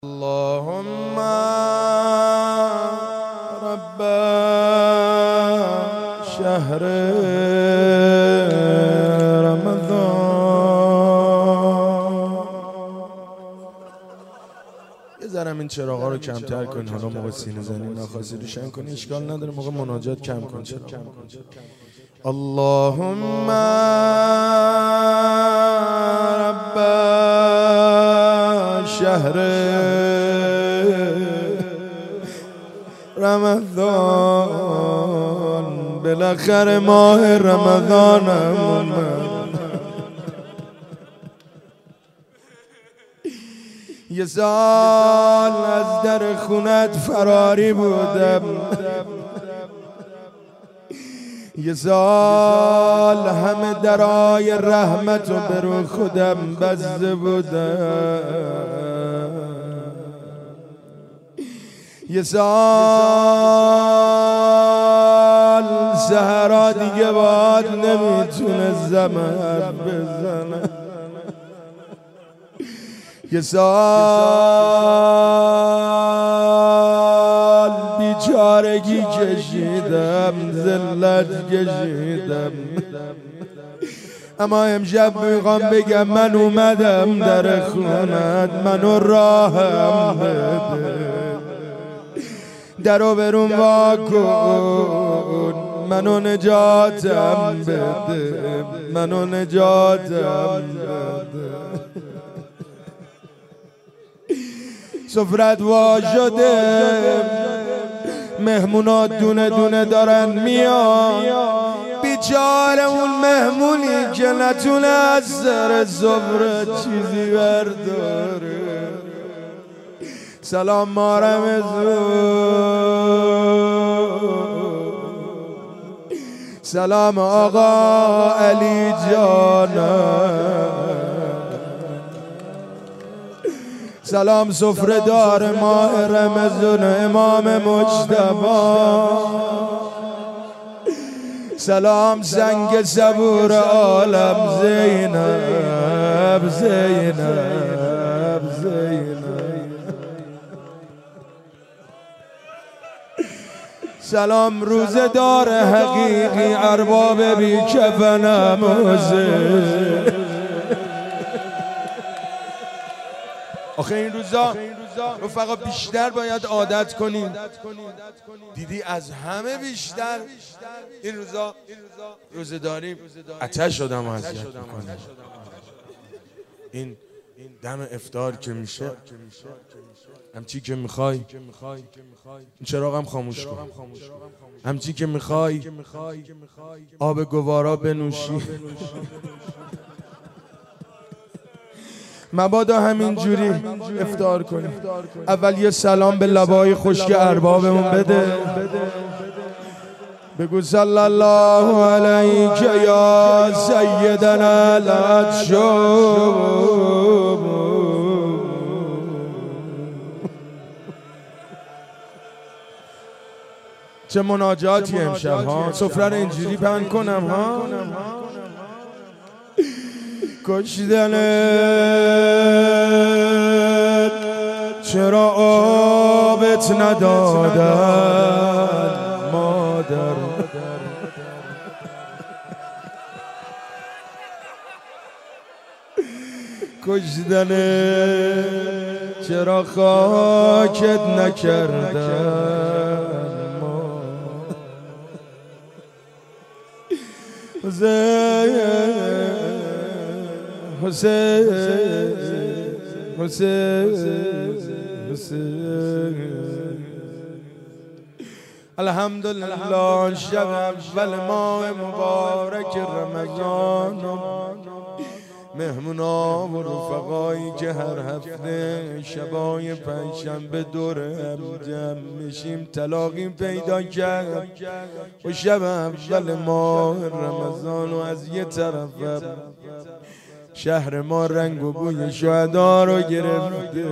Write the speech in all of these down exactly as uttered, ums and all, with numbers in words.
اللهم رب شهر رمضان. یه ذره این چراغا رو کمتر کن، حالا موقع سینه زنی نخواستی روشن کنی اشکال نداره، موقع مناجات کم کن چراغ. اللهم رب شهر رمضان، بالاخره ماه رمضانم یه سال از در خونت فراری بودم، یه سال همه درای رحمتو برو خودم بسته بودم، یه سال سحرا دیگه باد نمیتونه زمن بزنه، یه سال بیچارگی کشیدم، ذلت کشیدم، اما امشب میخوام بگم من اومدم در خونت، منو راهم بده، درو برون وا کن، منو نجاتم بده، منو نجاتم بده. سفرت وا شده، مهمونات دونه دونه دارن میان، بیچاره اون مهمونی که نتونه از سر سفره چیزی برداره. سلام مارمزون، سلام آقا علی جانم، سلام سفره دار ماه رمضان امام مجتبی، سلام سنگ صبور عالم زینب زینب زینب، سلام روزه دار حقیقی ارباب بی کفن موزه. آخه این روزا رفقا بیشتر باید عادت کنیم، دیدی از همه بیشتر این روزا روزه داریم آتش آدم اذیت میکنه. این دم افطار که میشه همچی که میخوای این چراغم خاموش کن، همچی که میخوای آب گوارا بنوشی، مبادا همین جوری افطار کنیم. اول یه سلام به لبای خشک اربابمون بده، بگو صلی الله علیک یا سیدنا العطشاب. چه مناجاتی امشب ها، سفره رو اینجوری پهن کنم ها. کشیدنت چرا آبت ندادن مادر، کشیدنت چرا خاکت نکردن حسین حسین حسین حسین. الحمدلله شب اول ماه مبارک رمضان، مهمونا و رفقایی که هر هفته شبای پنجشنبه دور هم جمع میشیم تلاقیم پیدا کرد و شب اول ماه رمضان و از یه طرف شهر ما رنگ و بوی شهدا رو گرفته.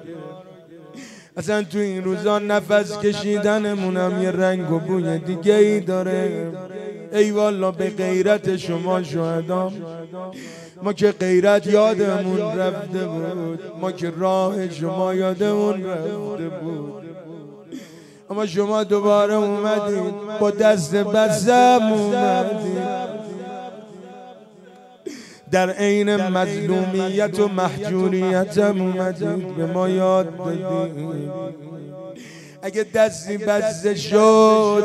اصلا تو این روزا نفس کشیدنمونم یه رنگ و بوی دیگه ای داره. ای والا به غیرت شما شهدا، ما که غیرت یادمون رفته بود، ما که راه شما یادمون رفته بود، اما شما دوباره اومدید با دست بستم اومدید، در عین مظلومیت و محجوریتم اومدید به ما یاد دادید. اگه دستی بسته شد،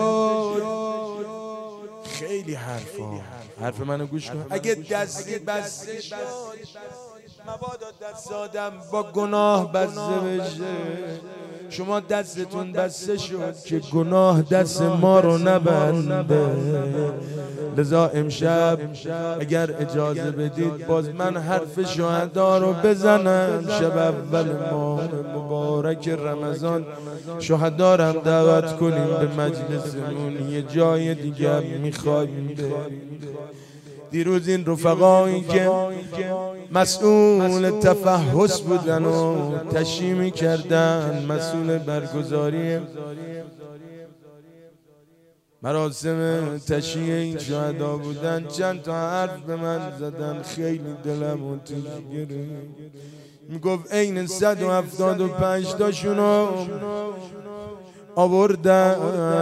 خیلی حرفا، حرف منو گوش کن، اگه دستی بسته شد مبادا دست آدم با گناه بسته بشه. شما دستتون بسته شد که گناه دست ما رو نبنده. لذا امشب اگر اجازه بدید باز من حرف شهدا رو بزنم. شب اول ماه مبارک رمضان شهدا رو دعوت کنیم به مجلسمون، یه جای دیگه میخوایم بریم. دیروز این رفقایی که مسئول تفحص بودن و تشییع می‌کردن، مسئول برگزاری مراسم تشییع این شهدا بودن، چند تا حرف به من زدن، خیلی دلم تیز گرفت. میگفت عین صد و هفتاد و پنج تاشونو آوردن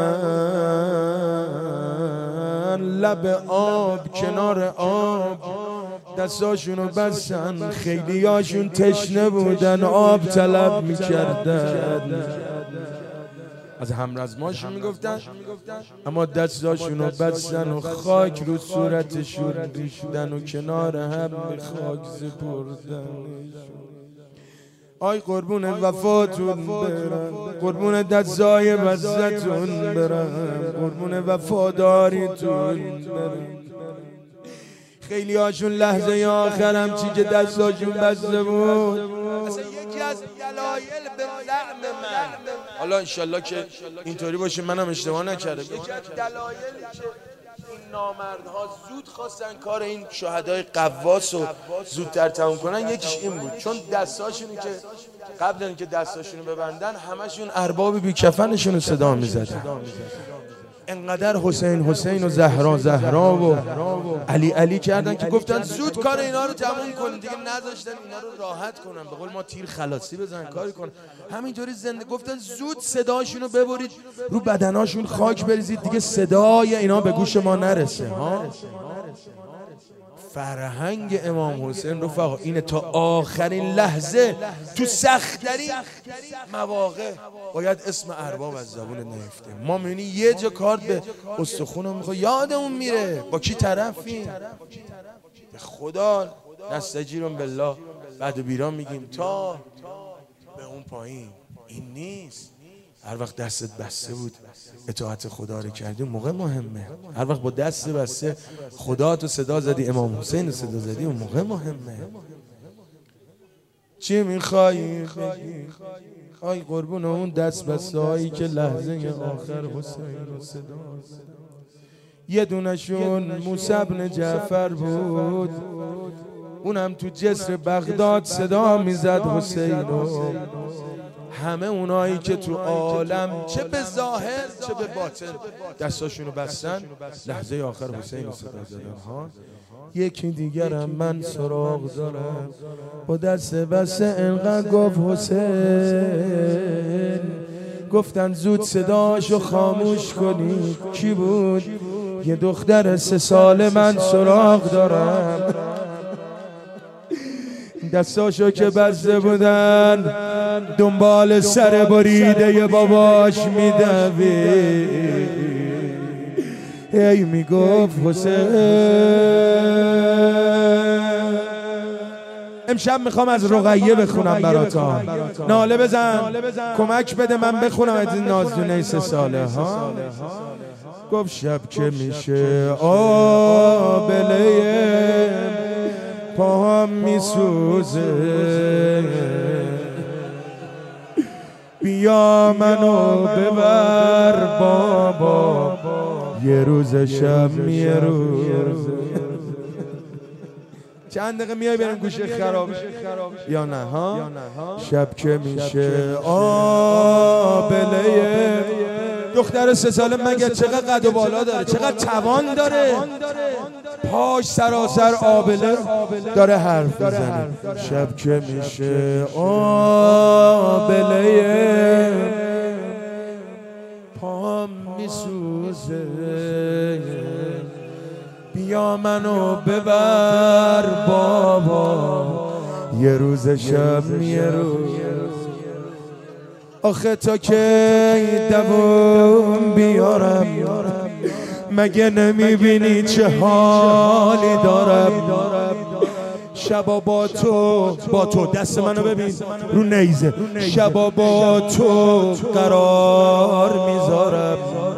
لب آب، کنار آب دستاشونو بستن، خیلی هاشون تشنه بودن، آب طلب میکردن. از همرزماشون میگفتن، اما دستاشونو بستن و خاک رو صورتشون ریختن و کنار هم به خاک سپردن. آی قربون وفاتون برم، قربون دستای بستتون برم، قربون وفاداریتون برم. خیلی هاشون لحظه آخرم چی که دستاشون بسته بود، اصلا یکی از دلایل به زعم من، حالا انشالله که اینطوری باشه منم اشتباه نکردم، یکی از دلایلی که این نامردها زود خواستن کار این شهدای قواس رو زودتر تموم کنن، یکیش این بود، چون دستاشونو که قبل اینکه دستاشونو ببندن همشون ارباب بیکفنشون رو صدا میزدن. انقدر حسین حسین و زهرا زهرا و علی علی کردن که گفتن زود کار اینا رو تموم کن، دیگه نذاشتن اینا رو راحت کنن، به قول ما تیر خلاصی بزنن کاری کنن. همینطوری زنده گفتن زود صداشون رو ببرید رو بدناشون خاک بریزید، دیگه صدای اینا به گوش ما نرسه. ها فرهنگ امام حسین رفقا اینه، تا آخرین لحظه تو سخت‌ترین مواقع باید اسم ارباب از زبون نیفته. ما میبینی یه جا کارت به استخونم میخواد یادمون میره با کی طرفیم. به خدا نستجیرم بالله بعد و بیران میگیم تا به اون پایین این نیست. هر وقت دستت بسته بود اطاعت خدا رو کردی اون موقع مهمه. هر وقت با دست بسته خدا تو صدا زدی، امام حسین رو صدا زدی، اون موقع مهمه. چی میخوایی؟ آی قربون اون دست بسته هایی که لحظه آخر حسین رو صدا زد. یه دونشون موسی بن جعفر بود، اونم تو جسر بغداد صدا میزد حسین رو. همه اونایی که تو عالم چه به ظاهر چه به باطن دستاشونو بستن لحظه آخر حسین رو صدا زدن. ها یکی دیگرم من سراغ دارم با دست بسته انقدر گفت حسین، گفتن زود صداشو خاموش کنی. کی بود؟ یه دختر سه ساله من سراغ دارم، دستاشو که بسته بودن دنبال سر بریده باباش میدوید، هی میگفت حسین. امشب میخوام از رقیه بخونم براتون، ناله بزن کمک بده من بخونم از این نازدونه سه ساله. ها گفت شب که میشه آبله پاهم میسوزه، بیا منو ببر بابا یه روز شب یه روز. چند دقیقه میای بریم گوشه خراب یا نه؟ ها شب که میشه آبله، دختر سه ساله مگه چقدر قد و بالا داره، چقدر توان داره، پاش سراسر آبله داره حرف میزنه. شب که میشه آبله پام میسوزه، بیا منو ببر بابا یه روز شب یه روز. آخه تا که دوام بیارم مگه نمیبینی چه حالی دارم؟ شبا با تو با تو دست منو ببین رو نیزه، شبا با تو قرار میذارم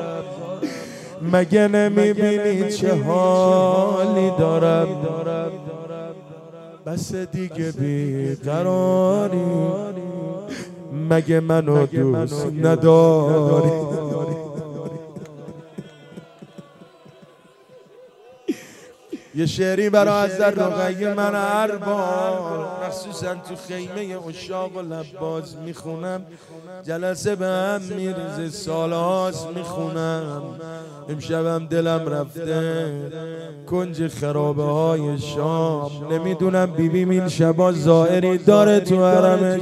مگه نمیبینی چه حالی دارم؟ بس دیگه بیقراری مگه منو دوست نداری؟ یه شعری برای از در رقیه من هر بار مخصوصا تو خیمه عشاق و لباس میخونم، جلسه به هم میریزه، سالهاست میخونم. امشبم دلم رفته کنج خرابه های شام، نمیدونم بیبیم این شبا زائری داره تو حرمش،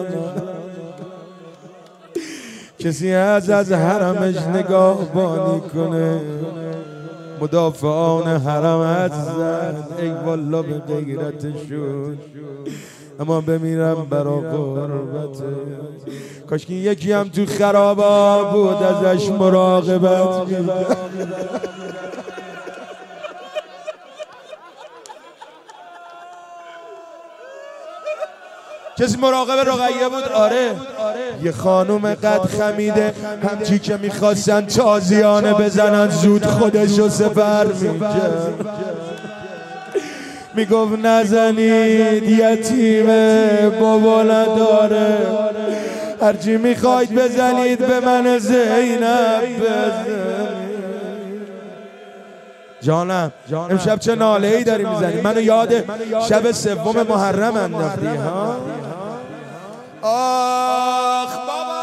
کسی از از حرمش نگاه بانی کنه. مدافعان حرم عزت ای والا به غیرتشون، اما بمیرم برا قربت. کاش که یکی هم تو خرابا بود ازش مراقبت. کسی مراقب رقیه بود؟ آره. یه خانوم قد خمیده همچی که میخواستن تازیانه بزنن زود خودشو سپر میکرد، میگفت نزنید یتیمه بابا نداره، هرچی میخواید بزنید به من زینب بزنید. جانم امشب چه ناله ای داری میزنی؟ منو یاد شب سوم محرم انداختی ها؟ آخ بابا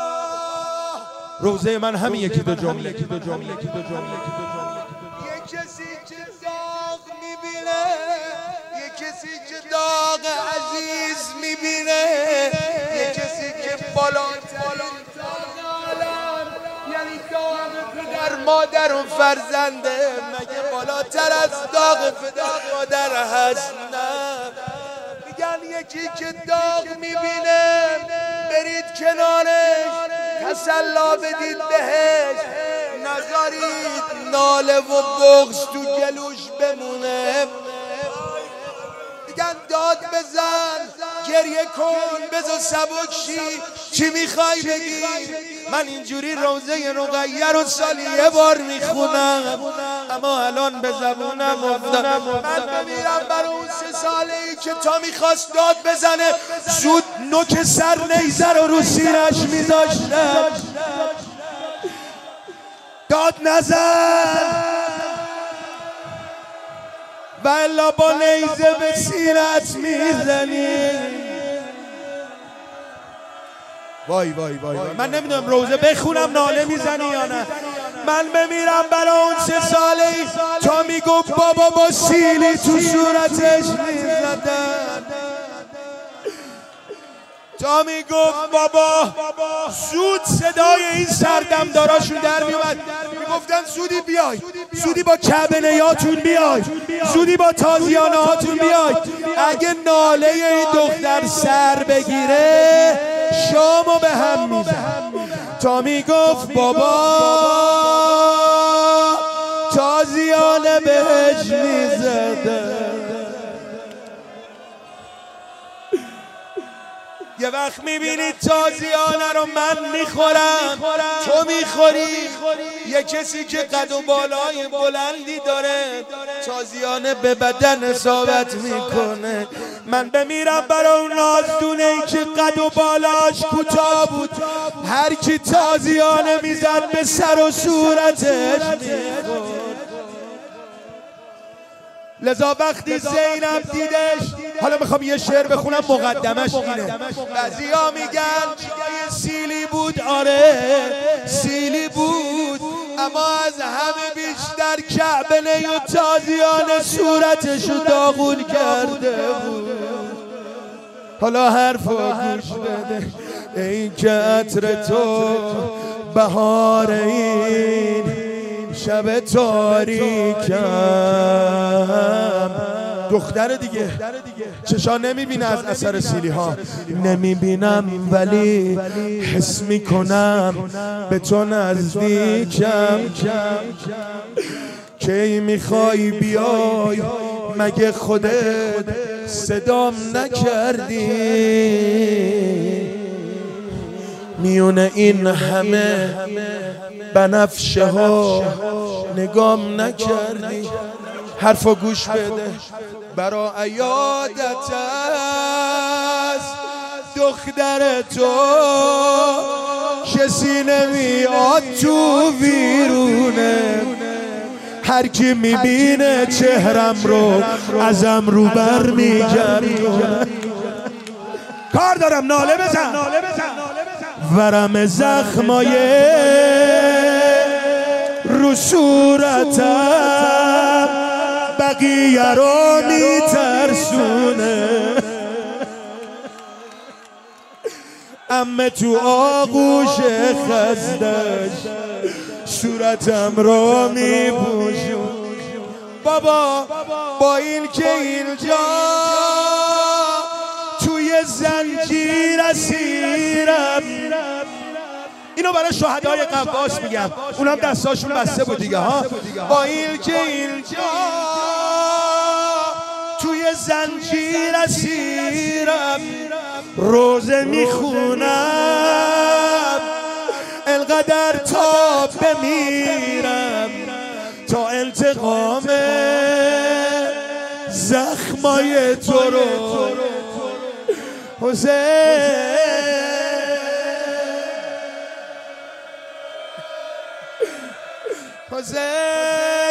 روزه من همین یکی دو جمله. یکی دو جمله یکی دو جمله یه کسی که داغ میبینه، یه کسی که داغ عزیز میبینه، یه کسی که بالاترین داغ یعنی داغ پدر مادر و فرزنده، مگه بالاتر از داغ پدر مادر هست؟ نه، میگن یکی که داغ میبینه برید کنارش تسلا بدید بهش، نذارید ناله و بغض تو گلوش بمونه. میگن داد بزن گریه کن بذار سبک شی، چی میخوای بگی؟ من اینجوری روزه رقیه رو سالی یه بار میخونم اما الان به زبونم افتاد. من بمیرم برای اون سه ساله ای که تا میخواست داد بزنه زود نوک سر نیزه رو رو سینش میذاشتم. داد نزن و الا با نیزه به سینت میزنی. وای وای وای وای من نمیدونم روزه بخونم ناله میزنی یا نه. من بمیرم برای اون سه ساله ای تا میگفت بابا با سیلی تو صورتش میزدن، تا میگفت بابا زود صدای این سردمداراشون در میومد، میگفتن زودی بیای، زودی با کعبه نیاتون بیای، زودی با تازیانه هاتون بیای. اگه ناله این دختر سر بگیره شامو به هم میزن. تا میگفت بابا تازیانه بهش میزده. یه وقت میبینی تازیانه رو من میخورم تو میخوری، یه کسی که قد و بالای بلندی داره تازیانه به بدن اصابت میکنه. من بمیرم برای اون نازدونه ای که قد و بالاش کوتاه بود، هر کی تازیانه میزد به سر و صورتش میخورد. لذا وقتی زینب دیدش، حالا میخوام یه شعر بخونم مقدمش اینه. بعضیا میگن جای سیلی بود، آره سیلی بود، اما از همه در کعبه و تازیان صورتشو داغون کرده بود. حالا حرفا گوش بده ای که عطر تو بهار این شب تاریکم. دختر دیگه چشا نمیبینه از اثر سیلی ها، نمیبینم ولی حس میکنم به تو نزدیکم. کی میخوای بیای مگه خودت صدام نکردی؟ میونه این همه بنفشه ها نگام نکردی. حرفا گوش بده برا عیادت از دختر تو کسی نمیاد تو ویرونه. هر کی میبینه چهرم رو ازم رو بر میگردونه. کار دارم ناله بزن ورم زخمای رو صورتم بقیه رو میترسونه. امه تو آغوش خستش صورتم رو میپوشون. بابا با این که اینجا توی زنجیر اسیرم. اینو برای شهدای قواس میگم، اونم دستاشون بسته بود دیگه ها. با این که اینجا توی زنجیر اسیرم، روزه میخونم انقدر تا بمیرم تا انتقام زخمای تو رو. حسین حسین